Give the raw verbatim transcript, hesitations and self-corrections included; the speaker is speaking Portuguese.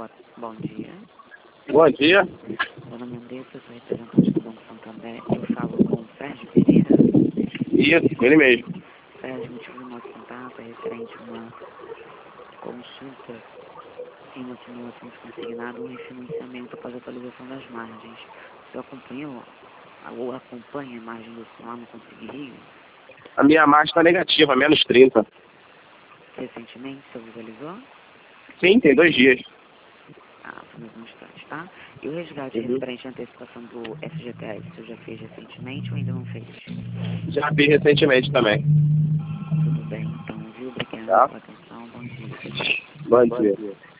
Boa, bom dia. Bom dia. Meu nome é Andressa, eu sou representante do Banco Santander. Eu falo com o Sérgio Pereira. Isso, ele mesmo. Sérgio, o motivo do nosso contato é referente a uma consulta em uma simulação de consignado, um refinanciamento após a atualização das margens. Você acompanhou ou acompanha a margem do lá no Consigne Rio? A minha margem está negativa, menos trinta. Recentemente, você visualizou? Sim, tem dois dias. Ah, só mais um instante, tá? E o resgate Uhum. referente à antecipação do F G T S, você já fez recentemente ou ainda não fez? Já fiz recentemente também. Tudo bem, então, viu? Obrigada Tá? pela atenção. Bom dia. Bom dia.